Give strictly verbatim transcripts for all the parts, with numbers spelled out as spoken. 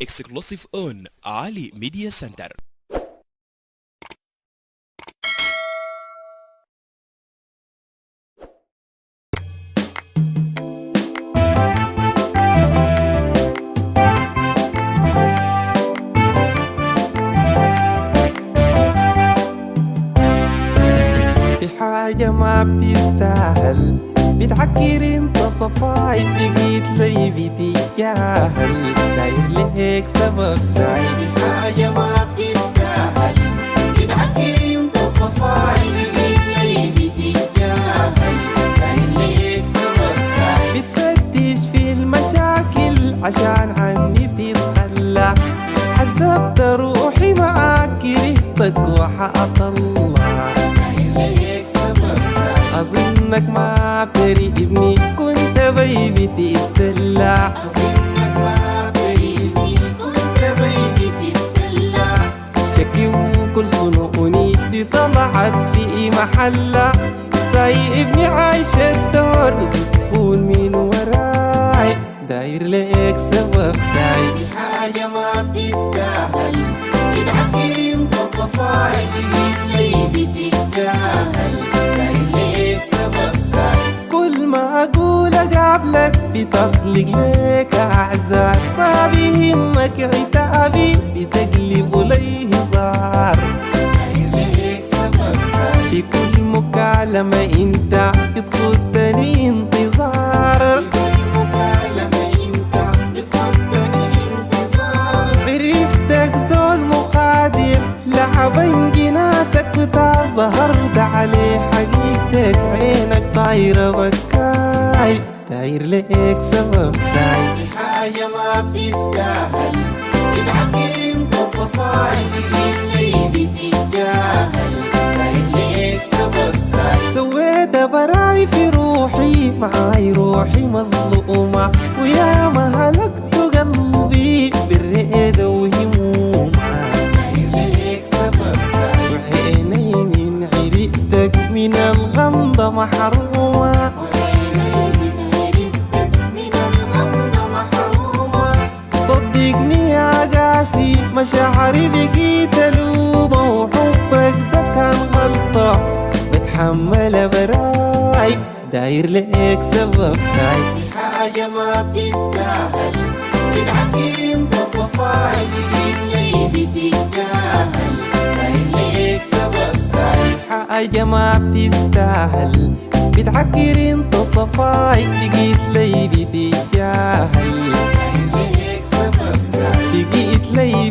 exclusive on Ali Media Center. في حاجة ما بتستاهل بتعكر انت صفايد بقيت لي بتتجاهل داير لهيك سبب سعيد. في حاجة ما بتستاهل بتعكر انت صفايد بقيت لي بتتجاهل داير لهيك سبب سعيد. بتفتش في المشاكل عشان عني تتخلى عذبت روحي معاك كرهتك وحأطلع داير لهيك سبب سعيد. أظنك ما بتريدني كنت بيبي تتسلى أظنك ما بريدني كنت بيبي تتسلى. شكي وكل صنوني دي طلعت في محلة سايبني عايش الدور بتدخل من وراي داير ليك سبب سعيد. في حاجة ما بتستاهل بتعكر انت صفايد بقيت لي بتتجاهل داير لهيك سبب سعيد. كل ما أقول أقابلك بتخلق ليك أعذار ما بيهمك عتابي بتقلب لي هزار داير لهيك سبب سعيد. في كل مكالمة انت بتخدني انتظار مكالمة انت بتفضني انتظار. عرفتك زول مخادر لعبين جناسك كتار ظهرت عليه حقيقتك عينك طايرة بكاي داير ليك سبب سعيد. في حاجة ما بتستاهل بتعكر انت صفايد بقيت لي بتتجاهل داير لهيك سبب سعيد. سويت براي في روحي معاي روحي مظلومة ويا ما هلكت قلبي بالرئة وهمومة داير لهيك سبب سعيد. وعيني من عرفتك من الغمضة محرومة وعيني من عرفتك من الغمضة محرومة. صدقني يا قاسي مشاعري بقيت ألومة وحبك ده كان غلطة بتحمل براي داير ليك سبب سعيد. في حاجة ما بتستاهل بتعكر انت صفايد بقيت لي بتتجاهل داير لهيك سبب سعيد. حاجة ما بتستاهل بتعكر انت صفايك بقيت لي بتتجاهل داير لهيك سبب سعيد. بقيت لي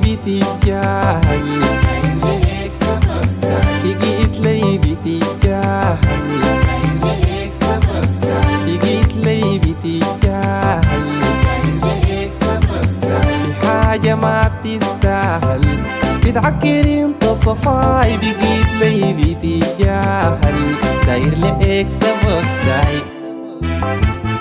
بتتجاهل داير لهيك سبب سعيد. بقيت لي بتتجاهل داير لهيك سبب سعيد. بقيت لي بتتجاهل داير لهيك سبب سعيد. في حاجة ما بتستاهل بتعكر انت صفاي بقيت لي بتتجاهل داير ليك سبب سعيد.